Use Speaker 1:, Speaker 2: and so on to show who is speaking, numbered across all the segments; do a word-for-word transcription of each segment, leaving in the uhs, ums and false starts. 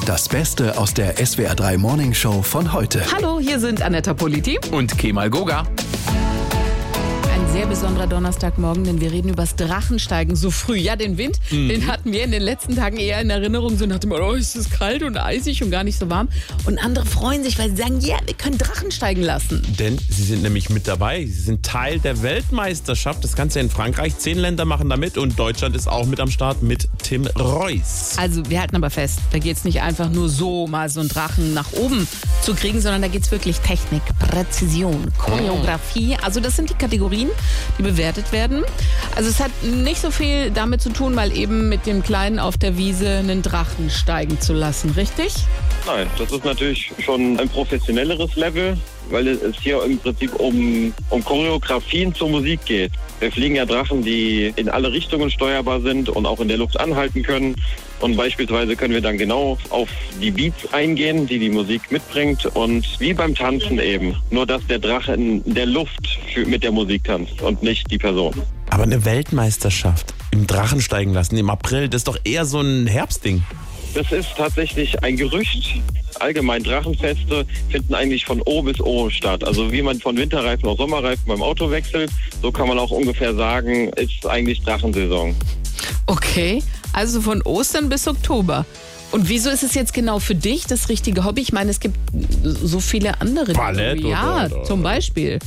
Speaker 1: Das Beste aus der S W R drei Morning Show von heute.
Speaker 2: Hallo, hier sind Annetta Politi
Speaker 3: und Kemal Goga.
Speaker 2: Ein sehr besonderer Donnerstagmorgen, denn wir reden über das Drachensteigen so früh. Ja, den Wind, mhm. den hatten wir in den letzten Tagen eher in Erinnerung, so nach dem Motto, oh, ist es kalt und eisig und gar nicht so warm. Und andere freuen sich, weil sie sagen, ja, wir können Drachen steigen lassen.
Speaker 3: Denn sie sind nämlich mit dabei. Sie sind Teil der Weltmeisterschaft. Das Ganze in Frankreich. Zehn Länder machen da mit und Deutschland ist auch mit am Start mit Tim Reuss.
Speaker 2: Also wir halten aber fest, da geht es nicht einfach nur so, mal so einen Drachen nach oben zu kriegen, sondern da geht es wirklich Technik, Präzision, Choreografie. Also das sind die Kategorien, die bewertet werden. Also es hat nicht so viel damit zu tun, mal eben mit dem Kleinen auf der Wiese einen Drachen steigen zu lassen, richtig?
Speaker 4: Nein, das ist natürlich schon ein professionelleres Level, weil es hier im Prinzip um, um Choreografien zur Musik geht. Wir fliegen ja Drachen, die in alle Richtungen steuerbar sind und auch in der Luft anhalten können. Und beispielsweise können wir dann genau auf die Beats eingehen, die die Musik mitbringt. Und wie beim Tanzen eben. Nur, dass der Drache in der Luft für, mit der Musik tanzt und nicht die Person.
Speaker 3: Aber eine Weltmeisterschaft im Drachen steigen lassen im April, das ist doch eher so ein Herbstding.
Speaker 4: Das ist tatsächlich ein Gerücht. Allgemein Drachenfeste finden eigentlich von O bis O statt. Also wie man von Winterreifen auf Sommerreifen beim Auto wechselt, so kann man auch ungefähr sagen, ist eigentlich Drachensaison.
Speaker 2: Okay, also von Ostern bis Oktober. Und wieso ist es jetzt genau für dich das richtige Hobby? Ich meine, es gibt so viele andere
Speaker 3: Ballett
Speaker 2: Dinge. Ja,
Speaker 3: oder, oder,
Speaker 2: zum Beispiel.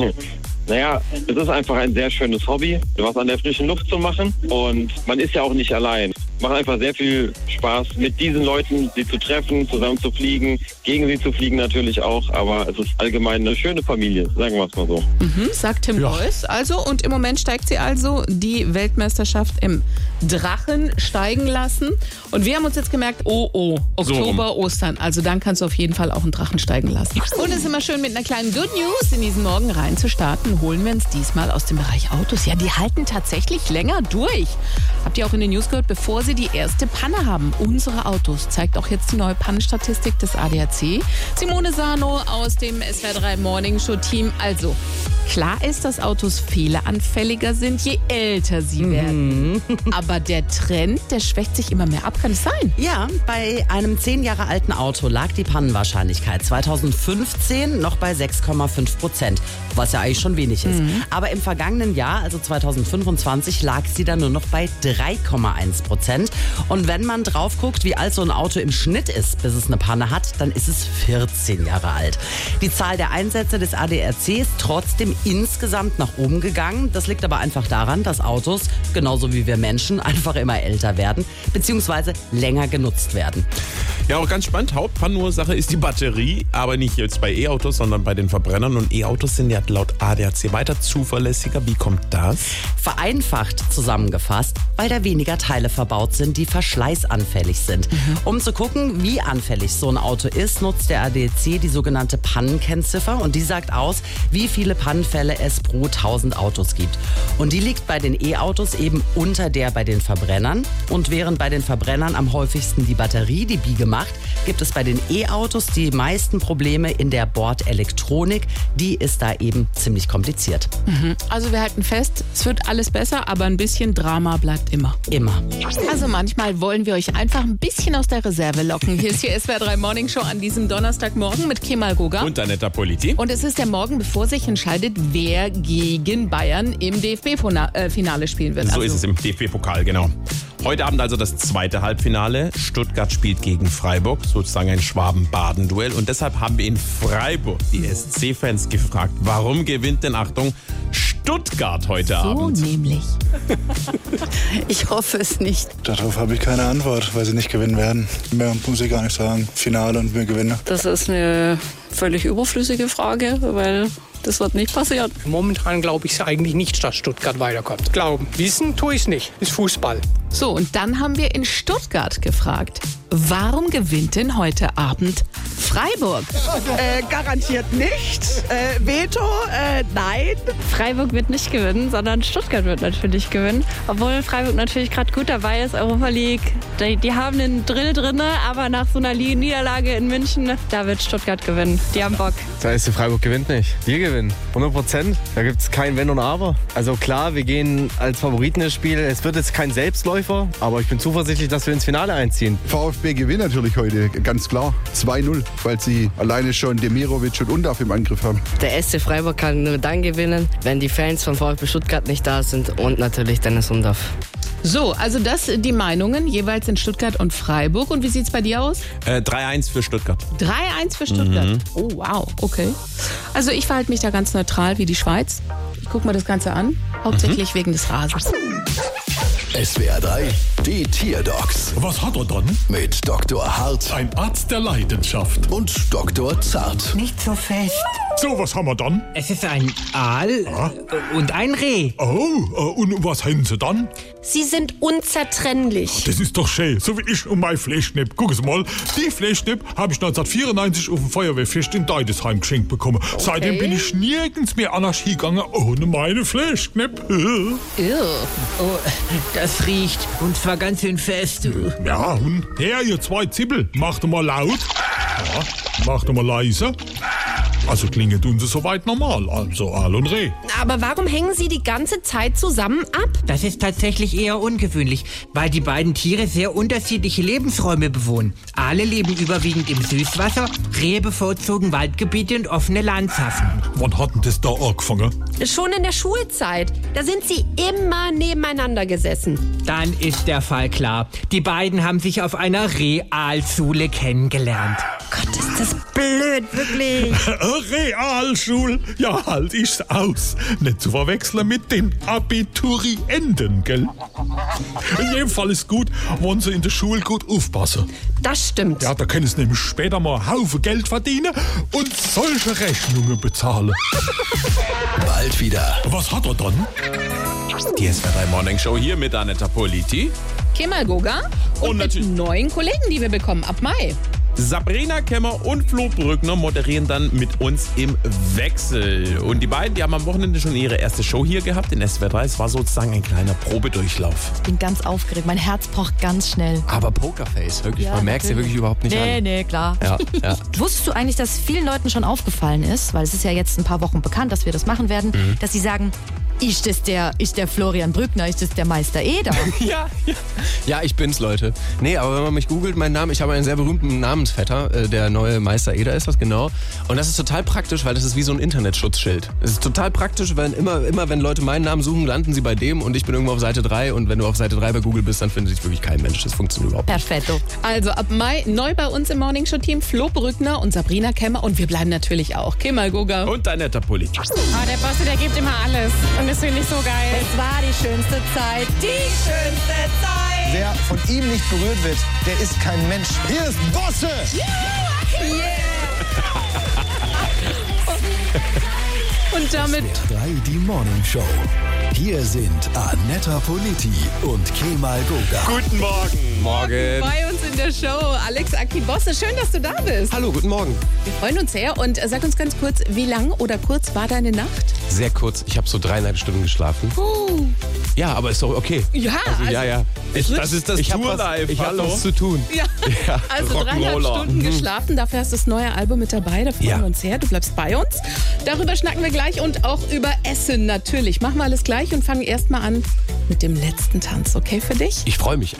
Speaker 4: Naja, es ist einfach ein sehr schönes Hobby, was an der frischen Luft zu machen. Und man ist ja auch nicht allein. Macht einfach sehr viel Spaß, mit diesen Leuten sie zu treffen, zusammen zu fliegen, gegen sie zu fliegen natürlich auch. Aber es ist allgemein eine schöne Familie, sagen wir es mal so.
Speaker 2: Mhm, sagt Tim
Speaker 3: Ja.
Speaker 2: Reuss. Also, und im Moment steigt sie also die Weltmeisterschaft im Drachen steigen lassen. Und wir haben uns jetzt gemerkt, oh, oh, Oktober,
Speaker 3: So.
Speaker 2: Ostern. Also dann kannst du auf jeden Fall auch einen Drachen steigen lassen. Und es ist immer schön, mit einer kleinen Good News in diesen Morgen reinzustarten. Holen wir uns diesmal aus dem Bereich Autos. Ja, die halten tatsächlich länger durch. Habt ihr auch in den News gehört, bevor sie die erste Panne haben. Unsere Autos, zeigt auch jetzt die neue Pannenstatistik des A D A C. Simone Sano aus dem S W R drei Morning Show Team. Also, klar ist, dass Autos fehleranfälliger sind, je älter sie werden. Aber der Trend, der schwächt sich immer mehr ab. Kann es sein?
Speaker 5: Ja, bei einem zehn Jahre alten Auto lag die Pannenwahrscheinlichkeit zweitausendfünfzehn noch bei sechs Komma fünf Prozent, was ja eigentlich schon wenig ist. Mhm. Aber im vergangenen Jahr, also zweitausendfünfundzwanzig, lag sie dann nur noch bei drei Komma eins Prozent. Und wenn man drauf guckt, wie alt so ein Auto im Schnitt ist, bis es eine Panne hat, dann ist es vierzehn Jahre alt. Die Zahl der Einsätze des A D A C ist trotzdem insgesamt nach oben gegangen. Das liegt aber einfach daran, dass Autos, genauso wie wir Menschen, einfach immer älter werden, beziehungsweise länger genutzt werden.
Speaker 3: Ja, auch ganz spannend. Hauptpannenursache ist die Batterie, aber nicht jetzt bei E-Autos, sondern bei den Verbrennern. Und E-Autos sind ja laut A D A C weiter zuverlässiger. Wie kommt das?
Speaker 5: Vereinfacht zusammengefasst, weil da weniger Teile verbaut sind, die verschleißanfällig sind. Mhm. Um zu gucken, wie anfällig so ein Auto ist, nutzt der A D A C die sogenannte Pannenkennziffer und die sagt aus, wie viele Pannenfälle es pro tausend Autos gibt. Und die liegt bei den E-Autos eben unter der bei den Verbrennern. Und während bei den Verbrennern am häufigsten die Batterie die Biege macht, gibt es bei den E-Autos die meisten Probleme in der Bordelektronik. Die ist da eben ziemlich kompliziert.
Speaker 2: Mhm. Also wir halten fest, es wird alles besser, aber ein bisschen Drama bleibt immer.
Speaker 5: Immer.
Speaker 2: Also manchmal wollen wir euch einfach ein bisschen aus der Reserve locken. Hier ist die S W R drei Morning Show an diesem Donnerstagmorgen mit Kemal Goga.
Speaker 3: Und Annetta Politi.
Speaker 2: Und es ist der Morgen, bevor sich entscheidet, wer gegen Bayern im D F B-Finale spielen wird.
Speaker 3: So
Speaker 2: Also
Speaker 3: ist es im D F B-Pokal, genau. Heute Abend also das zweite Halbfinale. Stuttgart spielt gegen Freiburg, sozusagen ein Schwaben-Baden-Duell. Und deshalb haben wir in Freiburg die S C-Fans gefragt, warum gewinnt denn, Achtung, Stuttgart heute
Speaker 2: so
Speaker 3: Abend?
Speaker 2: nämlich.
Speaker 6: Ich hoffe es nicht.
Speaker 7: Darauf habe ich keine Antwort, weil sie nicht gewinnen werden. Mehr muss ich gar nicht sagen. Finale und wir gewinnen.
Speaker 6: Das ist eine völlig überflüssige Frage, weil das wird nicht passieren.
Speaker 8: Momentan glaube ich es eigentlich nicht, dass Stuttgart weiterkommt. Glauben. Wissen tue ich es nicht. Ist Fußball.
Speaker 2: So, und dann haben wir in Stuttgart gefragt, warum gewinnt denn heute Abend Freiburg? Freiburg.
Speaker 5: Äh, garantiert nicht. Äh, Veto? Äh, nein.
Speaker 6: Freiburg wird nicht gewinnen, sondern Stuttgart wird natürlich gewinnen. Obwohl Freiburg natürlich gerade gut dabei ist, Europa League. Die, die haben den Drill drin, aber nach so einer Niederlage in München, da wird Stuttgart gewinnen. Die haben Bock.
Speaker 9: Da ist die Freiburg gewinnt nicht. Wir gewinnen. hundert Prozent. Da gibt es kein Wenn und Aber. Also klar, wir gehen als Favoriten ins Spiel. Es wird jetzt kein Selbstläufer, aber ich bin zuversichtlich, dass wir ins Finale einziehen.
Speaker 10: VfB gewinnt natürlich heute, ganz klar. zwei null, weil sie alleine schon Demirovic und Undaf im Angriff haben.
Speaker 11: Der S C Freiburg kann nur dann gewinnen, wenn die Fans von VfB Stuttgart nicht da sind und natürlich Dennis Undaf.
Speaker 2: So, also das die Meinungen jeweils in Stuttgart und Freiburg. Und wie sieht's bei dir aus?
Speaker 3: Äh, drei eins für Stuttgart.
Speaker 2: drei eins für Stuttgart.
Speaker 3: Mhm.
Speaker 2: Oh, wow, okay. Also ich verhalte mich da ganz neutral wie die Schweiz. Ich gucke mir das Ganze an, hauptsächlich mhm. wegen des Rasens.
Speaker 1: S W R drei, die Tierdocs
Speaker 12: Was hat er dann?
Speaker 1: mit Doktor Hart
Speaker 12: Ein Arzt der Leidenschaft.
Speaker 1: und Doktor Zart.
Speaker 13: Nicht so fest.
Speaker 12: So, was haben wir dann?
Speaker 13: Es ist ein Aal
Speaker 12: Ja.
Speaker 13: und ein Reh.
Speaker 12: Oh, äh, und was haben sie dann?
Speaker 14: Sie sind unzertrennlich.
Speaker 12: Das ist doch schön, so wie ich und mein Fleischknepp. Guck es mal, die Fleischknepp habe ich neunzehnhundertvierundneunzig auf dem Feuerwehrfest in Deidesheim geschenkt bekommen. Okay. Seitdem bin ich nirgends mehr an der Ski gegangen ohne meine Fleischknepp.
Speaker 13: Ew. Oh, das riecht und zwar ganz schön fest.
Speaker 12: Ja, und her, ihr zwei Zippel, macht mal laut. Ja, macht mal leise. Also klingt uns soweit normal, also Aal und Reh.
Speaker 14: Aber warum hängen sie die ganze Zeit zusammen ab?
Speaker 13: Das ist tatsächlich eher ungewöhnlich, weil die beiden Tiere sehr unterschiedliche Lebensräume bewohnen. Aale leben überwiegend im Süßwasser, Rehe bevorzugen Waldgebiete und offene Landschaften.
Speaker 12: Wann hat denn das da angefangen?
Speaker 14: Schon in der Schulzeit. Da sind sie immer nebeneinander gesessen.
Speaker 13: Dann ist der Fall klar. Die beiden haben sich auf einer Realschule kennengelernt.
Speaker 14: Gott, ist das blöd, wirklich.
Speaker 12: Realschul? Ja, halt ich's aus. Nicht zu verwechseln mit den Abiturienten, gell? In jedem Fall ist gut, wenn sie in der Schule gut aufpassen.
Speaker 14: Das stimmt.
Speaker 12: Ja, da können sie nämlich später mal einen Haufen Geld verdienen und solche Rechnungen bezahlen.
Speaker 1: Bald wieder.
Speaker 12: Was hat er dann?
Speaker 3: Die S W R drei Morning Show hier mit Anetta Politi.
Speaker 2: Kemal Goga und,
Speaker 3: Und
Speaker 2: mit
Speaker 3: natürlich-
Speaker 2: neuen Kollegen, die wir bekommen ab Mai.
Speaker 3: Sabrina Kemmer und Flo Brückner moderieren dann mit uns im Wechsel. Und die beiden, die haben am Wochenende schon ihre erste Show hier gehabt in S W R drei. Es war sozusagen ein kleiner Probedurchlauf.
Speaker 15: Ich bin ganz aufgeregt. Mein Herz pocht ganz schnell.
Speaker 9: Aber Pokerface, wirklich.
Speaker 15: Ja,
Speaker 9: Man merkt es dir
Speaker 15: natürlich.
Speaker 9: wirklich überhaupt nicht
Speaker 15: Nee,
Speaker 9: an.
Speaker 15: nee, klar.
Speaker 9: Ja, ja.
Speaker 15: Wusstest du eigentlich, dass vielen Leuten schon aufgefallen ist, weil es ist ja jetzt ein paar Wochen bekannt, dass wir das machen werden,
Speaker 9: Mhm.
Speaker 15: dass sie sagen, ist das der, ist der Florian Brückner, ist das der Meister Eder?
Speaker 9: Ja, ja. Ja, ich bin's, Leute. Nee, aber wenn man mich googelt, meinen Namen, ich habe einen sehr berühmten Namensvetter, äh, der neue Meister Eder ist das, genau. Und das ist total praktisch, weil das ist wie so ein Internetschutzschild. Es ist total praktisch, wenn immer, immer wenn Leute meinen Namen suchen, landen sie bei dem und ich bin irgendwo auf Seite drei und wenn du auf Seite drei bei Google bist, dann findet sich wirklich kein Mensch. Das funktioniert überhaupt nicht.
Speaker 15: Perfetto.
Speaker 2: Also ab Mai neu bei uns im Morning Show Team Flo Brückner und Sabrina Kemmer und wir bleiben natürlich auch Kemal Goga
Speaker 3: und Anetta Politi.
Speaker 6: Ah, der Bosse, der gibt immer alles und das finde ich so geil.
Speaker 15: Es war die schönste Zeit. Die schönste Zeit.
Speaker 16: Wer von ihm nicht berührt wird, der ist kein Mensch. Hier ist Bosse!
Speaker 2: und damit
Speaker 1: S W R drei, die Morning Show. Hier sind Anetta Politi und Kemal Goga.
Speaker 3: Guten Morgen.
Speaker 9: Morgen.
Speaker 2: bei uns in der Show Alex Aki-Bosse. Schön, dass du da bist.
Speaker 9: Hallo, guten Morgen.
Speaker 2: Wir freuen uns sehr und äh, sag uns ganz kurz, wie lang oder kurz war deine Nacht?
Speaker 9: Sehr kurz. Ich habe so dreieinhalb Stunden geschlafen.
Speaker 2: Uh,
Speaker 9: Ja, aber ist doch okay.
Speaker 2: ja,
Speaker 9: Also, ja, ja.
Speaker 3: Ich, das ist das
Speaker 9: Ich habe
Speaker 3: Tourlife.
Speaker 9: was, ich hab
Speaker 3: Hallo.
Speaker 9: was zu tun.
Speaker 2: ja.
Speaker 9: Ja.
Speaker 2: Also dreieinhalb
Speaker 3: Rock'n'Roller.
Speaker 2: Stunden geschlafen, dafür hast du das neue Album mit dabei, da freuen
Speaker 9: Ja.
Speaker 2: wir uns her, du bleibst bei uns. Darüber schnacken wir gleich und auch über Essen natürlich. Machen wir alles gleich und fangen erstmal an mit dem letzten Tanz, okay für dich?
Speaker 9: Ich freue mich.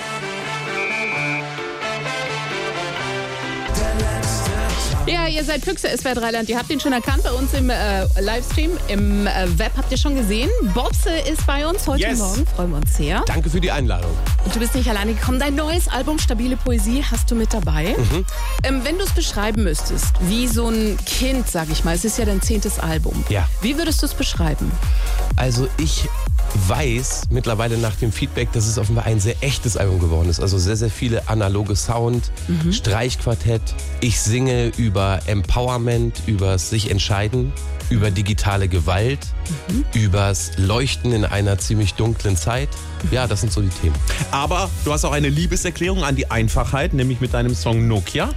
Speaker 2: Ja, ihr seid Füchse, S W R drei Land. Ihr habt ihn schon erkannt bei uns im äh, Livestream. Im äh, Web habt ihr schon gesehen. Bobse ist bei uns heute
Speaker 9: Yes.
Speaker 2: Morgen. Freuen wir uns sehr.
Speaker 9: Danke für die Einladung.
Speaker 2: Und du bist nicht alleine gekommen. Dein neues Album Stabile Poesie hast du mit dabei.
Speaker 9: Mhm.
Speaker 2: Ähm, wenn du es beschreiben müsstest, wie so ein Kind, sag ich mal, es ist ja dein zehntes Album.
Speaker 9: Ja.
Speaker 2: Wie würdest du es beschreiben?
Speaker 9: Also ich weiß mittlerweile nach dem Feedback, dass es offenbar ein sehr echtes Album geworden ist. Also sehr, sehr viele analoge Sound,
Speaker 2: Mhm.
Speaker 9: Streichquartett. Ich singe über Empowerment, übers sich entscheiden, über digitale Gewalt,
Speaker 2: Mhm.
Speaker 9: übers Leuchten in einer ziemlich dunklen Zeit. Ja, das sind so die Themen.
Speaker 3: Aber du hast auch eine Liebeserklärung an die Einfachheit, nämlich mit deinem Song Nokia.
Speaker 9: Ja.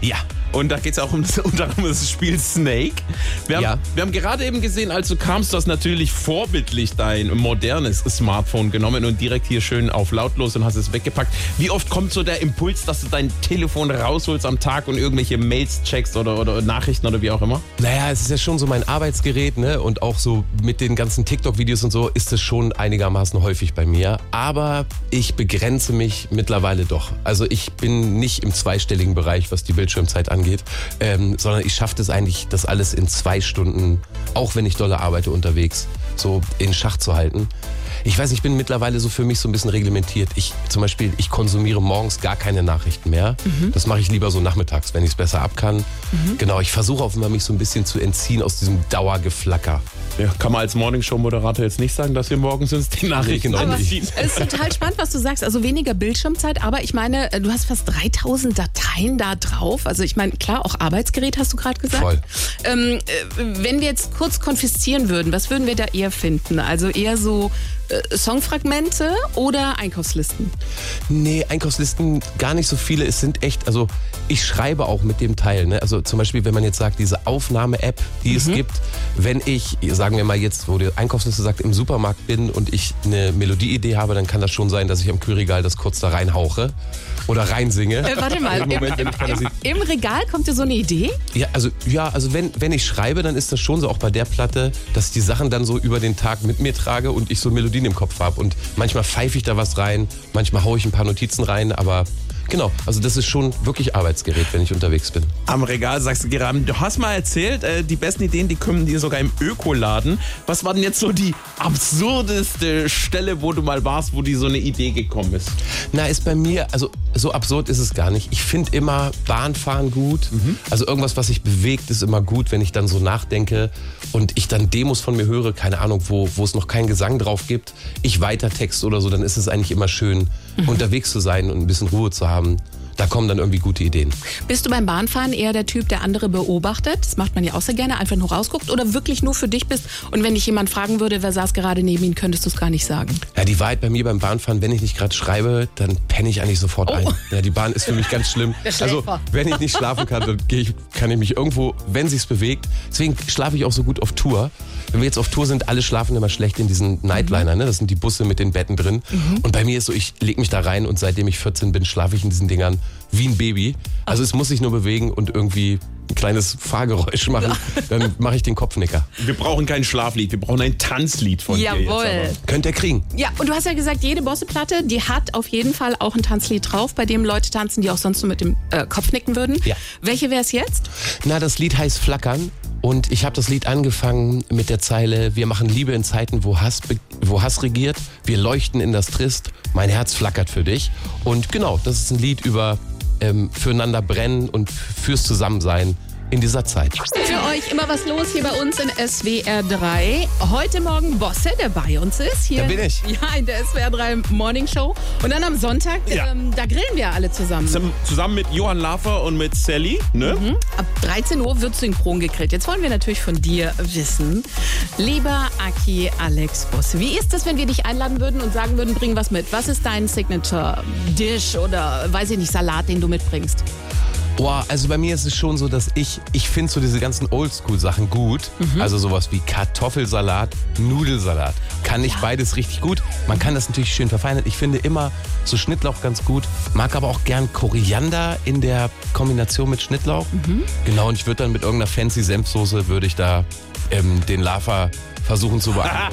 Speaker 3: Und da geht es auch um das, unter anderem das Spiel Snake. Wir haben,
Speaker 9: Ja.
Speaker 3: wir haben gerade eben gesehen, als du kamst, du hast natürlich vorbildlich dein modernes Smartphone genommen und direkt hier schön auf lautlos und hast es weggepackt. Wie oft kommt so der Impuls, dass du dein Telefon rausholst am Tag und irgendwelche Mails checkst oder, oder Nachrichten oder wie auch immer?
Speaker 9: Naja, es ist ja schon so mein Arbeitsgerät, ne? Und auch so mit den ganzen TikTok-Videos und so ist es schon einigermaßen häufig bei mir. Aber ich begrenze mich mittlerweile doch. Also ich bin nicht im zweistelligen Bereich, was die Bildschirmzeit angeht. Angeht, ähm, sondern ich schaffe es eigentlich, das alles in zwei Stunden, auch wenn ich dolle arbeite unterwegs, so in Schach zu halten. Ich weiß, ich bin mittlerweile so für mich so ein bisschen reglementiert. Ich zum Beispiel, ich konsumiere morgens gar keine Nachrichten mehr.
Speaker 2: Mhm.
Speaker 9: Das mache ich lieber so nachmittags, wenn ich es besser ab kann.
Speaker 2: Mhm.
Speaker 9: Genau, ich versuche auch immer, mich so ein bisschen zu entziehen aus diesem Dauergeflacker.
Speaker 3: Ja, kann man als Morningshow-Moderator jetzt nicht sagen, dass wir morgens uns die Nachrichten
Speaker 2: Aber
Speaker 3: entziehen.
Speaker 2: es ist total spannend, was du sagst. Also weniger Bildschirmzeit, aber ich meine, du hast fast dreitausend Dateien da drauf. Also ich meine, klar, auch Arbeitsgerät hast du gerade gesagt.
Speaker 9: Voll.
Speaker 2: Ähm, äh, wenn wir jetzt kurz konfiszieren würden, was würden wir da eher finden? Also eher so äh, Songfragmente oder Einkaufslisten?
Speaker 9: Nee, Einkaufslisten gar nicht so viele. Es sind echt, also ich schreibe auch mit dem Teil. Ne? Also zum Beispiel, wenn man jetzt sagt, diese Aufnahme-App, die
Speaker 2: Mhm.
Speaker 9: es gibt, wenn ich, sagen wir mal jetzt, wo die Einkaufsliste sagt, im Supermarkt bin und ich eine Melodieidee habe, dann kann das schon sein, dass ich am Kühlregal das kurz da reinhauche oder reinsinge.
Speaker 2: Äh, warte mal,
Speaker 9: Im
Speaker 2: im,
Speaker 9: Moment, wenn ich keiner
Speaker 2: im,
Speaker 9: sieht.
Speaker 2: im Regal kommt dir so eine Idee?
Speaker 9: Ja, also ja, also wenn, wenn ich schreibe, dann ist das schon so auch bei der Platte, dass ich die Sachen dann so über den Tag mit mir trage und ich so Melodien im Kopf habe. Und manchmal pfeife ich da was rein, manchmal haue ich ein paar Notizen rein, aber genau, also das ist schon wirklich Arbeitsgerät, wenn ich unterwegs bin.
Speaker 3: Am Regal sagst du gerade, du hast mal erzählt, äh, die besten Ideen, die kommen dir sogar im Ökoladen. Was war denn jetzt so die absurdeste Stelle, wo du mal warst, wo dir so eine Idee gekommen ist?
Speaker 9: Na, ist bei mir, also so absurd ist es gar nicht. Ich finde immer Bahnfahren gut. Also irgendwas, was sich bewegt, ist immer gut, wenn ich dann so nachdenke und ich dann Demos von mir höre, keine Ahnung, wo, wo es noch keinen Gesang drauf gibt, ich weitertexte oder so, dann ist es eigentlich immer schön, unterwegs zu sein und ein bisschen Ruhe zu haben. Da kommen dann irgendwie gute Ideen.
Speaker 2: Bist du beim Bahnfahren eher der Typ, der andere beobachtet? Das macht man ja auch sehr gerne, einfach nur rausguckt oder wirklich nur für dich bist und wenn dich jemand fragen würde, wer saß gerade neben ihm, könntest du es gar nicht sagen?
Speaker 9: Ja, die Wahrheit bei mir beim Bahnfahren, wenn ich nicht gerade schreibe, dann penne ich eigentlich sofort
Speaker 2: Oh.
Speaker 9: ein. Ja, die Bahn ist für mich ganz schlimm.
Speaker 2: Der
Speaker 9: Also,
Speaker 2: Schläfer.
Speaker 9: wenn ich nicht schlafen kann, dann gehe ich, kann ich mich irgendwo, wenn sich's bewegt. Deswegen schlafe ich auch so gut auf Tour. Wenn wir jetzt auf Tour sind, alle schlafen immer schlecht in diesen Nightliner, ne? Das sind die Busse mit den Betten drin.
Speaker 2: Mhm.
Speaker 9: Und bei mir ist so, ich lege mich da rein und seitdem ich vierzehn bin, schlafe ich in diesen Dingern wie ein Baby. Also es muss sich nur bewegen und irgendwie ein kleines Fahrgeräusch machen. Dann mache ich den Kopfnicker.
Speaker 3: Wir brauchen kein Schlaflied, wir brauchen ein Tanzlied von dir
Speaker 2: Jawohl.
Speaker 3: jetzt. aber.
Speaker 9: Könnt ihr kriegen.
Speaker 2: Ja, und du hast ja gesagt, jede Bosse-Platte, die hat auf jeden Fall auch ein Tanzlied drauf, bei dem Leute tanzen, die auch sonst nur mit dem äh, Kopf nicken würden.
Speaker 9: Ja.
Speaker 2: Welche wäre es jetzt?
Speaker 9: Na, das Lied heißt Flackern und ich habe das Lied angefangen mit der Zeile: Wir machen Liebe in Zeiten, wo Hass, be- wo Hass regiert. Wir leuchten in das Trist. Mein Herz flackert für dich. Und genau, das ist ein Lied über ähm, füreinander brennen und fürs Zusammensein in dieser Zeit.
Speaker 2: Für euch immer was los hier bei uns in S W R drei. Heute Morgen Bosse, der bei uns ist. Hier,
Speaker 9: Da bin ich.
Speaker 2: Ja, in der S W R drei Morning Show. Und dann am Sonntag,
Speaker 3: Ja.
Speaker 2: ähm, da grillen wir alle zusammen.
Speaker 3: Zum- Zusammen mit Johann Lafer und mit Sally, ne?
Speaker 2: Mhm. Ab dreizehn Uhr wird synchron gegrillt. Jetzt wollen wir natürlich von dir wissen, lieber Aki Alex Bosse, wie ist das, wenn wir dich einladen würden und sagen würden, bring was mit? Was ist dein Signature-Dish oder, weiß ich nicht, Salat, den du mitbringst?
Speaker 9: Boah, also bei mir ist es schon so, dass ich, ich finde so diese ganzen Oldschool-Sachen gut.
Speaker 2: Mhm.
Speaker 9: Also sowas wie Kartoffelsalat, Nudelsalat. Kann ich beides richtig gut. Man kann das natürlich schön verfeinern. Ich finde immer so Schnittlauch ganz gut. Mag aber auch gern Koriander in der Kombination mit Schnittlauch.
Speaker 2: Mhm.
Speaker 9: Genau, und ich würde dann mit irgendeiner fancy Senfsoße, würde ich da ähm, den Lava versuchen zu beeindrucken.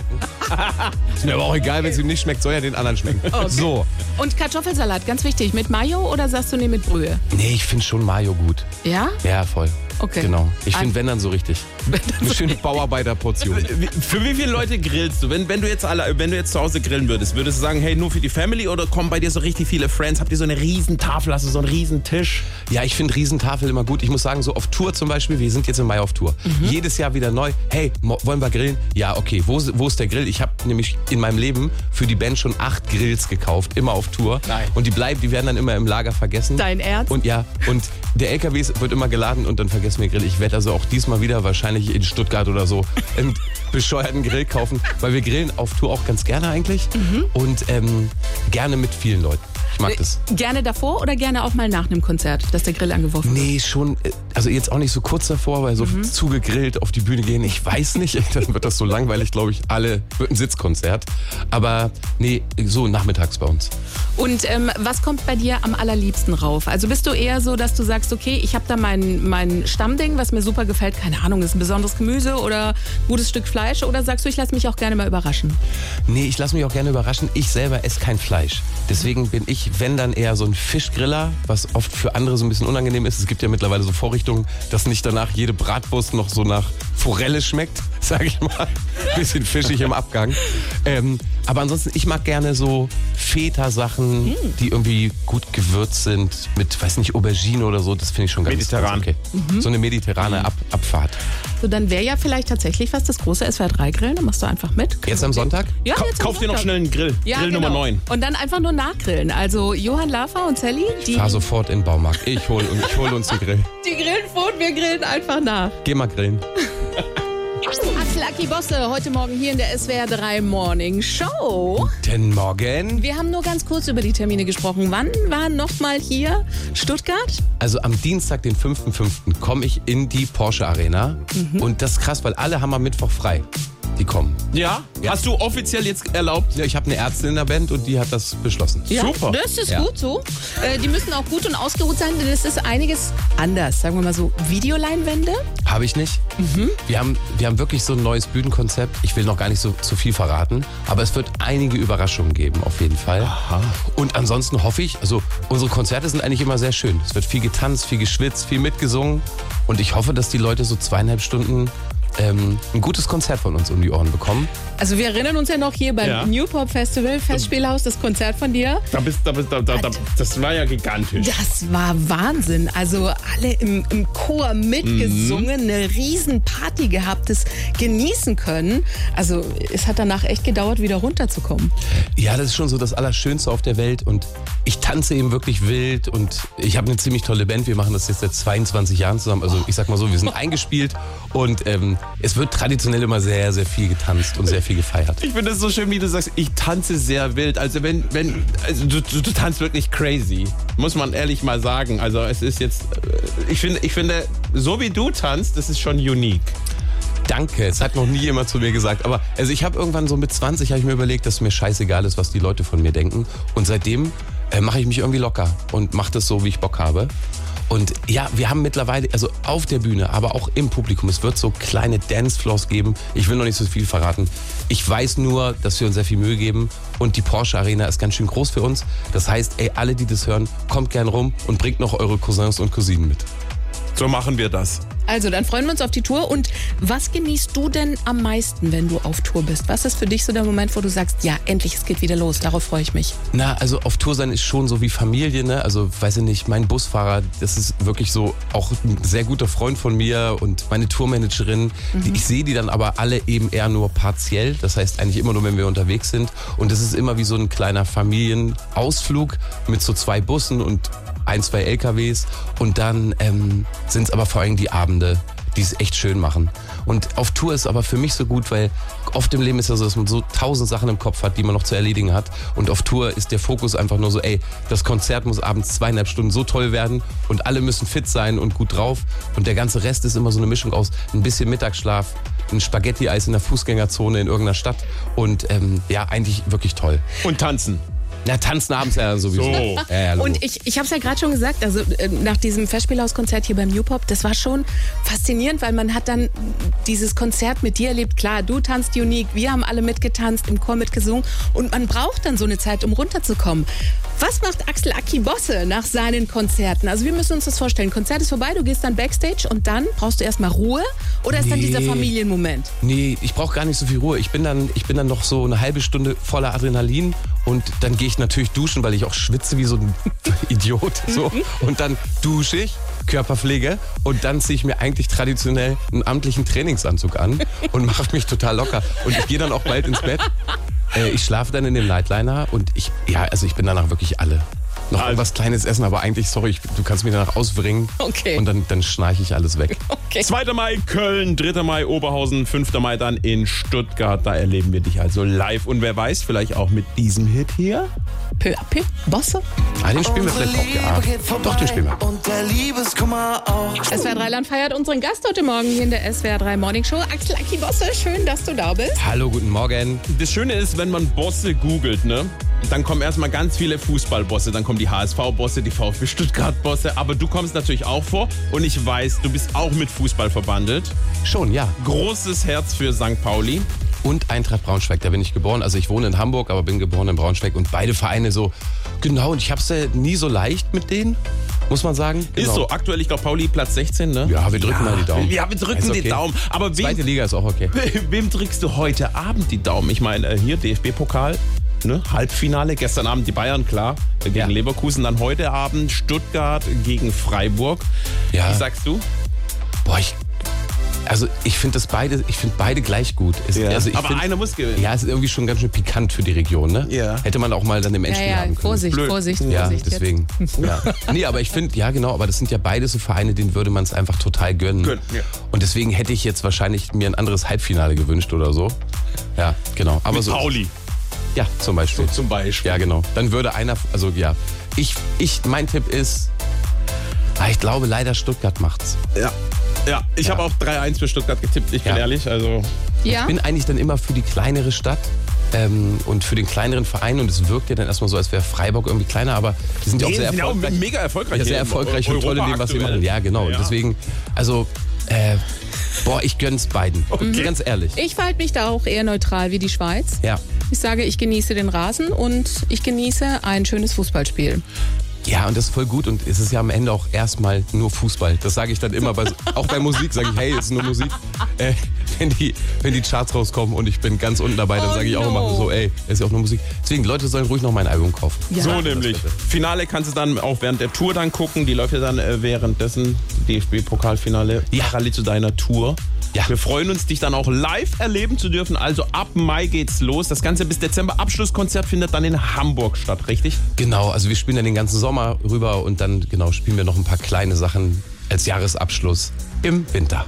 Speaker 9: Ist mir aber auch egal, wenn es ihm nicht schmeckt, soll ja den anderen schmecken.
Speaker 2: Okay.
Speaker 9: So.
Speaker 2: Und Kartoffelsalat, ganz wichtig, mit Mayo oder sagst du nee, mit Brühe?
Speaker 9: Nee, ich finde schon Mayo gut.
Speaker 2: Ja?
Speaker 9: Ja, voll.
Speaker 2: Okay.
Speaker 9: Genau. Ich
Speaker 2: Ein-
Speaker 9: finde, wenn dann so richtig. Eine schöne Bauarbeiterportion.
Speaker 3: Wie- Für wie viele Leute grillst du? Wenn, wenn, du jetzt alle, wenn du jetzt zu Hause grillen würdest, würdest du sagen, hey, nur für die Family oder kommen bei dir so richtig viele Friends? Habt ihr so eine riesen Tafel, hast du so einen riesen Tisch?
Speaker 9: Ja, ich finde Riesentafel immer gut. Ich muss sagen, so auf Tour zum Beispiel, wir sind jetzt im Mai auf Tour.
Speaker 3: Mhm.
Speaker 9: Jedes Jahr wieder neu. Hey, mo- wollen wir grillen? Ja, okay. Wo, wo ist der Grill? Ich habe nämlich in meinem Leben für die Band schon acht Grills gekauft, immer auf Tour.
Speaker 3: Nein.
Speaker 9: Und die bleiben, die werden dann immer im Lager vergessen.
Speaker 2: Dein Ernst?
Speaker 9: Und ja, und der L K W wird immer geladen und dann vergessen wir Grill. Ich werde also auch diesmal wieder wahrscheinlich in Stuttgart oder so einen bescheuerten Grill kaufen, weil wir grillen auf Tour auch ganz gerne eigentlich
Speaker 2: Mhm.
Speaker 9: und ähm, gerne mit vielen Leuten. Ich mag das.
Speaker 2: Gerne davor oder gerne auch mal nach einem Konzert, dass der Grill angeworfen wird?
Speaker 9: Nee, schon, also jetzt auch nicht so kurz davor, weil so mhm. zugegrillt auf die Bühne gehen, ich weiß nicht, dann wird das so langweilig, glaube ich, alle, wird ein Sitzkonzert. Aber nee, so nachmittags bei uns.
Speaker 2: Und ähm, was kommt bei dir am allerliebsten rauf? Also bist du eher so, dass du sagst, okay, ich habe da mein, mein Stammding, was mir super gefällt, keine Ahnung, ist ein besonderes Gemüse oder ein gutes Stück Fleisch, oder sagst du, ich lasse mich auch gerne mal überraschen?
Speaker 9: Nee, ich lasse mich auch gerne überraschen. Ich selber esse kein Fleisch. Deswegen bin ich, wenn dann eher so ein Fischgriller, was oft für andere so ein bisschen unangenehm ist. Es gibt ja mittlerweile so Vorrichtungen, dass nicht danach jede Bratwurst noch so nach Forelle schmeckt, sage ich mal. Bisschen fischig im Abgang. Ähm, aber ansonsten, ich mag gerne so Feta-Sachen, mm. die irgendwie gut gewürzt sind mit, weiß nicht, Aubergine oder so. Das finde ich schon ganz,
Speaker 3: Mediterran.
Speaker 9: ganz okay. Mhm. So eine mediterrane Ab Abfahrt.
Speaker 2: So, dann wäre ja vielleicht tatsächlich was das große S W R drei Grillen. Dann machst du einfach mit.
Speaker 9: Jetzt am Sonntag?
Speaker 2: Ja,
Speaker 3: Ka
Speaker 2: jetzt am
Speaker 3: Kauf dir noch
Speaker 2: Sonntag.
Speaker 3: schnell einen Grill.
Speaker 2: Ja,
Speaker 3: Grill
Speaker 2: genau.
Speaker 3: Nummer neun.
Speaker 2: Und dann einfach nur nachgrillen. Also Johann Lafer und Sally, die,
Speaker 9: Ich fahr sofort in den Baumarkt. Ich hol, ich hol uns einen Grill.
Speaker 2: die grillen vor und wir grillen einfach nach.
Speaker 9: Geh mal grillen.
Speaker 2: Axel Aki Bosse, heute Morgen hier in der S W R drei Morning Show.
Speaker 9: Guten Morgen.
Speaker 2: Wir haben nur ganz kurz über die Termine gesprochen. Wann war nochmal hier Stuttgart?
Speaker 9: Also am Dienstag, den fünften fünften komme ich in die Porsche Arena. Mhm. Und das ist krass, weil alle haben am Mittwoch frei. Die kommen.
Speaker 3: Ja? ja? Hast du offiziell jetzt erlaubt?
Speaker 9: Ja, ich habe eine Ärztin in der Band und die hat das beschlossen.
Speaker 2: Ja,
Speaker 3: super.
Speaker 2: Das ist
Speaker 9: ja.
Speaker 2: gut so. Äh, die müssen auch gut und ausgeruht sein, denn es ist einiges anders. Sagen wir mal so, Videoleinwände?
Speaker 9: Habe ich nicht. Mhm. Wir haben, wir haben wirklich so ein neues Bühnenkonzept. Ich will noch gar nicht so zu viel verraten, aber es wird einige Überraschungen geben, auf jeden Fall.
Speaker 3: Aha.
Speaker 9: Und ansonsten hoffe ich, also unsere Konzerte sind eigentlich immer sehr schön. Es wird viel getanzt, viel geschwitzt, viel mitgesungen. Und ich hoffe, dass die Leute so zweieinhalb Stunden ähm, ein gutes Konzert von uns um die Ohren bekommen.
Speaker 2: Also wir erinnern uns ja noch hier beim
Speaker 3: Ja.
Speaker 2: New Pop Festival, Festspielhaus, das Konzert von dir.
Speaker 3: Da bist, da bist, da, da, da, das war ja gigantisch.
Speaker 2: Das war Wahnsinn. Also alle im, im Chor mitgesungen,
Speaker 3: Mhm.
Speaker 2: eine riesen Party gehabt, das genießen können. Also es hat danach echt gedauert, wieder runterzukommen.
Speaker 9: Ja, das ist schon so das Allerschönste auf der Welt und ich tanze eben wirklich wild und ich habe eine ziemlich tolle Band. Wir machen das jetzt seit zweiundzwanzig Jahren zusammen. Also ich sag mal so, wir sind eingespielt und ähm, es wird traditionell immer sehr, sehr viel getanzt und sehr viel gefeiert.
Speaker 3: Ich finde es so schön, wie du sagst, ich tanze sehr wild. Also wenn, wenn, also du, du, du tanzt wirklich crazy, muss man ehrlich mal sagen. Also es ist jetzt, äh, ich finde, ich finde, so wie du tanzt, das ist schon unique.
Speaker 9: Danke, es hat noch nie jemand zu mir gesagt. Aber also ich habe irgendwann so mit zwanzig habe ich mir überlegt, dass mir scheißegal ist, was die Leute von mir denken. Und seitdem äh, mache ich mich irgendwie locker und mache das so, wie ich Bock habe. Und ja, wir haben mittlerweile, also auf der Bühne, aber auch im Publikum, es wird so kleine Dancefloors geben. Ich will noch nicht so viel verraten. Ich weiß nur, dass wir uns sehr viel Mühe geben und die Porsche Arena ist ganz schön groß für uns. Das heißt, ey, alle, die das hören, kommt gern rum und bringt noch eure Cousins und Cousinen mit.
Speaker 3: So machen wir das.
Speaker 2: Also, dann freuen wir uns auf die Tour. Und was genießt du denn am meisten, wenn du auf Tour bist? Was ist für dich so der Moment, wo du sagst, ja, endlich, es geht wieder los, darauf freue ich mich?
Speaker 9: Na, also auf Tour sein ist schon so wie Familie, ne? Also, weiß ich nicht, mein Busfahrer, das ist wirklich so auch ein sehr guter Freund von mir und meine Tourmanagerin, mhm. die, ich sehe die dann aber alle eben eher nur partiell. Das heißt eigentlich immer nur, wenn wir unterwegs sind. Und das ist immer wie so ein kleiner Familienausflug mit so zwei Bussen und ein, zwei L K Ws und dann ähm, sind es aber vor allem die Abende, die es echt schön machen. Und auf Tour ist aber für mich so gut, weil oft im Leben ist ja so, dass man so tausend Sachen im Kopf hat, die man noch zu erledigen hat. Und auf Tour ist der Fokus einfach nur so, ey, das Konzert muss abends zweieinhalb Stunden so toll werden und alle müssen fit sein und gut drauf. Und der ganze Rest ist immer so eine Mischung aus ein bisschen Mittagsschlaf, ein Spaghetti-Eis in der Fußgängerzone in irgendeiner Stadt und ähm, ja, eigentlich wirklich toll.
Speaker 3: Und tanzen.
Speaker 9: Na, tanzen abends ja sowieso.
Speaker 3: So.
Speaker 9: Ja, ja,
Speaker 2: Und ich, ich habe es ja gerade schon gesagt, also äh, nach diesem Festspielhauskonzert hier beim New Pop, das war schon faszinierend, weil man hat dann dieses Konzert mit dir erlebt. Klar, du tanzt unique, wir haben alle mitgetanzt, im Chor mitgesungen und man braucht dann so eine Zeit, um runterzukommen. Was macht Axel Aki Bosse nach seinen Konzerten? Also wir müssen uns das vorstellen, Konzert ist vorbei, du gehst dann Backstage und dann brauchst du erstmal Ruhe oder ist
Speaker 9: Nee.
Speaker 2: dann dieser Familienmoment?
Speaker 9: Nee, ich brauche gar nicht so viel Ruhe. Ich bin dann, ich bin dann noch so eine halbe Stunde voller Adrenalin und dann gehe ich natürlich duschen, weil ich auch schwitze wie so ein Idiot. So. Und dann dusche ich, Körperpflege und dann ziehe ich mir eigentlich traditionell einen amtlichen Trainingsanzug an und mache mich total locker. Und ich gehe dann auch bald ins Bett. Äh, ich schlafe dann in dem Nightliner und ich, ja, also ich bin danach wirklich alle. Noch irgendwas Kleines essen, aber eigentlich, sorry, ich, du kannst mich danach ausbringen
Speaker 2: Okay.
Speaker 9: und dann, dann schnarche ich alles weg.
Speaker 2: Okay.
Speaker 3: zweiter Mai Köln, dritter Mai Oberhausen, fünfter Mai dann in Stuttgart. Da erleben wir dich also live. Und wer weiß, vielleicht auch mit diesem Hit hier.
Speaker 2: Peu à peu, Bosse.
Speaker 9: Ah, den spielen wir vielleicht auch, ja. Doch, den spielen wir.
Speaker 17: Und der Liebeskummer auch.
Speaker 2: S W R drei Land feiert unseren Gast heute Morgen hier in der S W R drei Morning Show. Axel Aki Bosse, schön, dass du da bist.
Speaker 9: Hallo, guten Morgen.
Speaker 3: Das Schöne ist, wenn man Bosse googelt, ne? Dann kommen erstmal ganz viele Fußballbosse, dann kommen die H S V-Bosse, die VfB Stuttgart-Bosse, aber du kommst natürlich auch vor und ich weiß, du bist auch mit Fußball verbandelt.
Speaker 9: Schon, ja.
Speaker 3: Großes Herz für Sankt Pauli.
Speaker 9: Und Eintracht Braunschweig, da bin ich geboren. Also ich wohne in Hamburg, aber bin geboren in Braunschweig und beide Vereine so, genau, und ich hab's ja nie so leicht mit denen, muss man sagen. Genau.
Speaker 3: Ist so, aktuell, ich glaube, Pauli Platz sechzehn, ne?
Speaker 9: Ja, wir drücken
Speaker 3: ja,
Speaker 9: mal die Daumen.
Speaker 3: Ja, wir drücken
Speaker 9: okay.
Speaker 3: die Daumen. Aber wem,
Speaker 9: Zweite Liga ist auch okay.
Speaker 3: Wem drückst du heute Abend die Daumen? Ich meine, hier D F B-Pokal. Ne? Halbfinale, gestern Abend die Bayern, klar, gegen ja. Leverkusen, dann heute Abend Stuttgart gegen Freiburg.
Speaker 9: Ja.
Speaker 3: Wie sagst du?
Speaker 9: Boah, ich, also ich finde das beide, ich finde beide gleich gut. Es,
Speaker 3: ja.
Speaker 9: also ich
Speaker 3: Aber
Speaker 9: find,
Speaker 3: einer muss gewinnen.
Speaker 9: Ja, es ist irgendwie schon ganz schön pikant für die Region, ne?
Speaker 3: Ja.
Speaker 9: Hätte man auch mal dann im Endspiel
Speaker 2: ja, ja,
Speaker 9: haben können.
Speaker 2: Vorsicht,
Speaker 3: Blöd.
Speaker 2: Vorsicht,
Speaker 9: Ja,
Speaker 2: Vorsicht.
Speaker 9: deswegen. Ja. Nee, aber ich finde, ja genau, aber das sind ja beide so Vereine, denen würde man es einfach total gönnen.
Speaker 3: Gönnen, ja.
Speaker 9: Und deswegen hätte ich jetzt wahrscheinlich mir ein anderes Halbfinale gewünscht oder so. Ja, genau. Aber
Speaker 3: Mit
Speaker 9: so.
Speaker 3: Pauli.
Speaker 9: Ja, zum Beispiel.
Speaker 3: So, zum Beispiel.
Speaker 9: Ja, genau. Dann würde einer, also ja, ich, ich, mein Tipp ist, ah, ich glaube leider Stuttgart macht's.
Speaker 3: Ja. Ja, ich
Speaker 9: Ja.
Speaker 3: habe auch drei eins für Stuttgart getippt, ich bin
Speaker 9: Ja.
Speaker 3: ehrlich. Also
Speaker 2: Ja?
Speaker 9: Ich bin eigentlich dann immer für die kleinere Stadt ähm, und für den kleineren Verein und es wirkt ja dann erstmal so, als wäre Freiburg irgendwie kleiner, aber die sind ja auch
Speaker 3: Nee,
Speaker 9: sehr
Speaker 3: sind ja auch
Speaker 9: erfolgreich.
Speaker 3: mega erfolgreich
Speaker 9: Ja, sehr
Speaker 3: hier in
Speaker 9: erfolgreich und toll in dem, was sie
Speaker 3: Europa
Speaker 9: machen. Ja, genau.
Speaker 3: Ja.
Speaker 9: Und deswegen, also, äh, boah, ich gönn's beiden.
Speaker 3: Okay.
Speaker 9: Ganz ehrlich.
Speaker 2: Ich verhalte mich da auch eher neutral wie die Schweiz.
Speaker 9: Ja.
Speaker 2: Ich sage, ich genieße den Rasen und ich genieße ein schönes Fußballspiel.
Speaker 9: Ja, und das ist voll gut und es ist ja am Ende auch erstmal nur Fußball. Das sage ich dann immer, bei, auch bei Musik sage ich, hey, es ist nur Musik. Äh, wenn, die, wenn die Charts rauskommen und ich bin ganz unten dabei, dann
Speaker 2: Oh
Speaker 9: sage ich auch
Speaker 2: no.
Speaker 9: immer so, ey, es ist ja auch nur Musik. Deswegen, Leute sollen ruhig noch mein Album kaufen.
Speaker 2: Ja.
Speaker 3: So nämlich. Finale kannst du dann auch während der Tour dann gucken. Die läuft ja dann äh, währenddessen, D F B-Pokalfinale,
Speaker 9: Ja.
Speaker 3: parallel zu deiner Tour.
Speaker 9: Ja.
Speaker 3: Wir freuen uns, dich dann auch live erleben zu dürfen. Also ab Mai geht's los. Das Ganze bis Dezember. Abschlusskonzert findet dann in Hamburg statt, richtig?
Speaker 9: Genau, also wir spielen dann den ganzen Sommer rüber und dann genau spielen wir noch ein paar kleine Sachen als Jahresabschluss im Winter.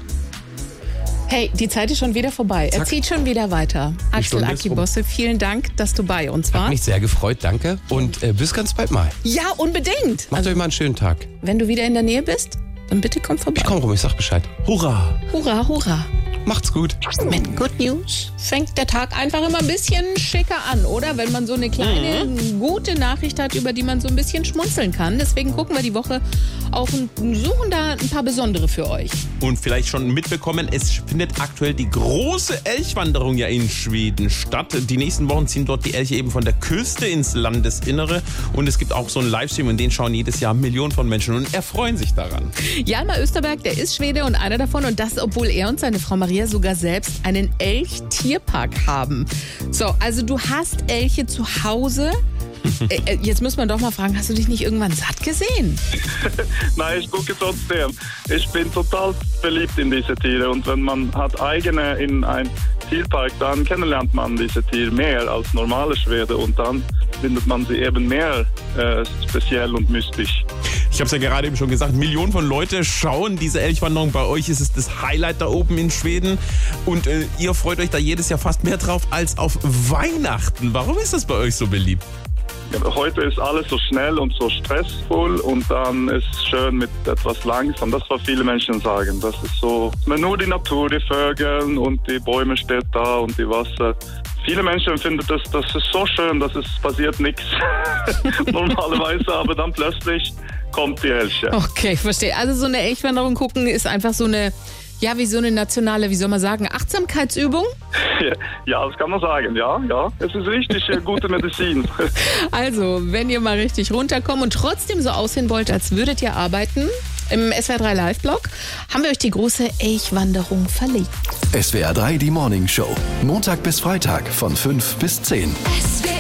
Speaker 2: Hey, die Zeit ist schon wieder vorbei. Er
Speaker 9: Zack.
Speaker 2: zieht schon wieder weiter. Axel
Speaker 9: Stunde ist
Speaker 2: Aki
Speaker 9: rum.
Speaker 2: Bosse, vielen Dank, dass du bei uns
Speaker 9: Hat
Speaker 2: warst.
Speaker 9: mich sehr gefreut, danke. Und äh, bis ganz bald mal.
Speaker 2: Ja, unbedingt.
Speaker 9: Macht euch mal einen schönen Tag.
Speaker 2: Wenn du wieder in der Nähe bist, dann bitte komm vorbei.
Speaker 9: Ich komm rum, ich sag Bescheid. Hurra!
Speaker 2: Hurra, hurra.
Speaker 9: Macht's gut.
Speaker 2: Mit Good News fängt der Tag einfach immer ein bisschen schicker an, oder? Wenn man so eine kleine,
Speaker 3: Mhm.
Speaker 2: gute Nachricht hat, über die man so ein bisschen schmunzeln kann. Deswegen gucken wir die Woche auch und suchen da ein paar besondere für euch.
Speaker 3: Und vielleicht schon mitbekommen, es findet aktuell die große Elchwanderung ja in Schweden statt. Die nächsten Wochen ziehen dort die Elche eben von der Küste ins Landesinnere. Und es gibt auch so einen Livestream, in den schauen jedes Jahr Millionen von Menschen und erfreuen sich daran.
Speaker 2: Hjalmar Österberg, der ist Schwede und einer davon. Und das, obwohl er und seine Frau Maria sogar selbst einen Elch-Tierpark haben. So, also du hast Elche zu Hause. äh, jetzt muss man doch mal fragen, hast du dich nicht irgendwann satt gesehen?
Speaker 18: Nein, ich gucke trotzdem. Ich bin total verliebt in diese Tiere und wenn man hat eigene in ein Tierpark, dann kennenlernt man diese Tiere mehr als normale Schwede und dann findet man sie eben mehr äh, speziell und mystisch.
Speaker 3: Ich habe es ja gerade eben schon gesagt, Millionen von Leute schauen diese Elchwanderung. Bei euch ist es das Highlight da oben in Schweden. Und äh, ihr freut euch da jedes Jahr fast mehr drauf als auf Weihnachten. Warum ist das bei euch so beliebt?
Speaker 18: Ja, heute ist alles so schnell und so stressvoll und dann ist es schön mit etwas langsam. Das, was viele Menschen sagen. Das ist so, nur die Natur, die Vögel und die Bäume steht da und die Wasser. Viele Menschen finden das, das ist so schön, dass es passiert nichts normalerweise, aber dann plötzlich kommt die Elche.
Speaker 2: Okay, ich verstehe. Also so eine Elchwanderung gucken ist einfach so eine, ja, wie so eine nationale, wie soll man sagen, Achtsamkeitsübung?
Speaker 18: Ja, das kann man sagen, ja, ja. Es ist richtig äh, gute Medizin.
Speaker 2: Also, wenn ihr mal richtig runterkommt und trotzdem so aussehen wollt, als würdet ihr arbeiten, im S W R drei Live-Blog haben wir euch die große Elchwanderung verlegt.
Speaker 1: S W R drei, die Morning Show. Montag bis Freitag von fünf bis zehn.
Speaker 17: S W R